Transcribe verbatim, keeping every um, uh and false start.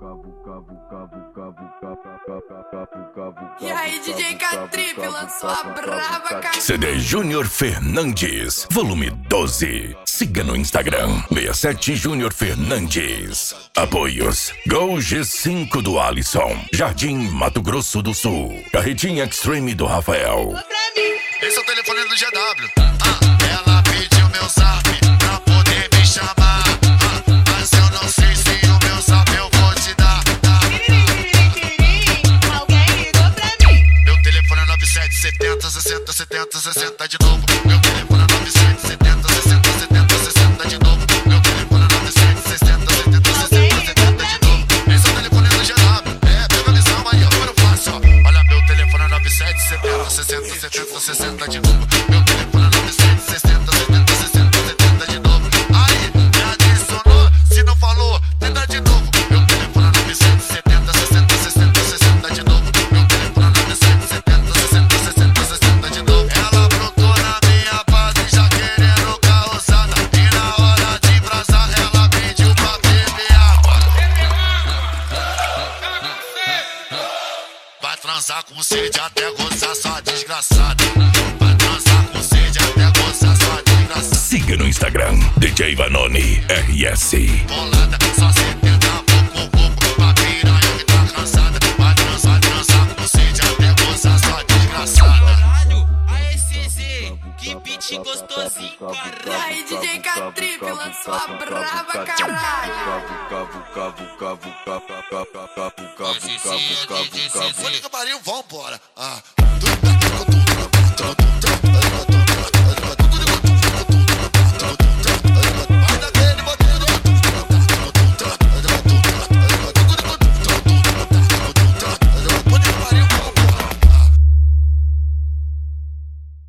E aí, D J Catrip lançou a brava, cara. C D Júnior Fernandes, volume doze. Siga no Instagram, sessenta e sete Júnior Fernandes. Apoios: Gol G cinco do Alisson, Jardim Mato Grosso do Sul, Carretinha Extreme do Rafael. Esse é o telefone do G W. Ah, ela pediu meu zap pra poder me chamar. Ah, mas eu não sei se o meu zap eu vou te dar. Alguém ligou pra mim. Meu telefone é nove sete setenta sessenta setenta sessenta de novo. Meu telefone é nove sete setenta sessenta setenta sessenta de novo. Meu telefone é nove sete sessenta setenta sessenta setenta de novo. Esse é o telefone do G W. É, pega a visão aí, agora eu faço, ó. Olha, meu telefone é nove sete setenta sessenta setenta sessenta de novo. Meu telefone é nove sete sessenta setenta sessenta setenta de novo. Aí, já adicionou, se não falou, tenta de novo. Meu telefone é nove sete setenta sessenta sessenta sessenta de novo. Meu telefone é nove sete setenta sessenta sessenta sessenta de novo. Ela brotou na minha base já querendo causada. E na hora de brasar ela pediu pra beber água. Vai transar com sede até gozar sua desgraçada. Vai transar com sede até gozar sua desgraçada. Siga no Instagram, D J Vanoni R S. Bolada, só setenta, pouco, pouco, pra piranha que tá cansada. Vai transar, transar com sede até gozar sua desgraçada. Caralho, a S Z, que beat gostosinho, E caralho. aí, D J Catrip lançou a brava, caralho. Mônica Marinho, vambora. Ah, tudo bem, tudo bem, tudo bem.